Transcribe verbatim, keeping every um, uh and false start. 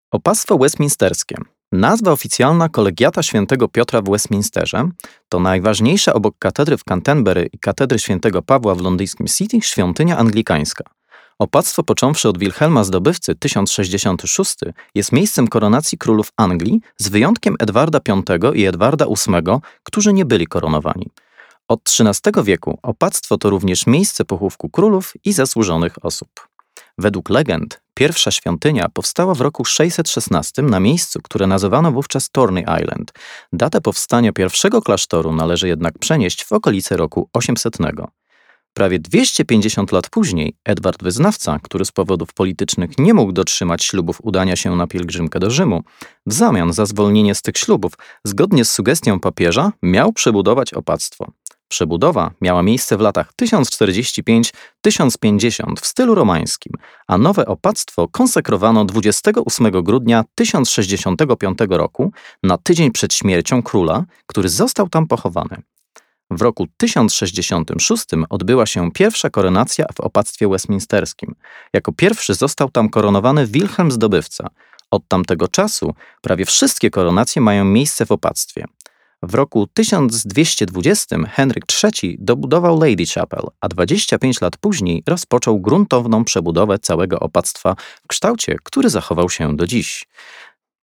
Opactwo westminsterskie. Nazwa oficjalna Kolegiata Świętego Piotra w Westminsterze to najważniejsza obok katedry w Canterbury i katedry Świętego Pawła w londyńskim City świątynia anglikańska. Opactwo, począwszy od Wilhelma Zdobywcy tysiąc sześćdziesiąty szósty, jest miejscem koronacji królów Anglii z wyjątkiem Edwarda Piątego i Edwarda Ósmego, którzy nie byli koronowani. Od trzynastego wieku opactwo to również miejsce pochówku królów i zasłużonych osób. Według legend pierwsza świątynia powstała w roku sześćset szesnastym na miejscu, które nazywano wówczas Torney Island. Datę powstania pierwszego klasztoru należy jednak przenieść w okolice roku osiemsetnego. Prawie dwieście pięćdziesiąt lat później Edward Wyznawca, który z powodów politycznych nie mógł dotrzymać ślubów udania się na pielgrzymkę do Rzymu, w zamian za zwolnienie z tych ślubów, zgodnie z sugestią papieża, miał przebudować opactwo. Przebudowa miała miejsce w latach tysiąc czterdziesty piąty do tysiąc pięćdziesiątego w stylu romańskim, a nowe opactwo konsekrowano dwudziestego ósmego grudnia tysiąc sześćdziesiątego piątego roku na tydzień przed śmiercią króla, który został tam pochowany. W roku tysiąc sześćdziesiątym szóstym odbyła się pierwsza koronacja w opactwie westminsterskim. Jako pierwszy został tam koronowany Wilhelm Zdobywca. Od tamtego czasu prawie wszystkie koronacje mają miejsce w opactwie. W roku tysiąc dwieście dwudziestym Henryk trzeci dobudował Lady Chapel, a dwadzieścia pięć lat później rozpoczął gruntowną przebudowę całego opactwa w kształcie, który zachował się do dziś.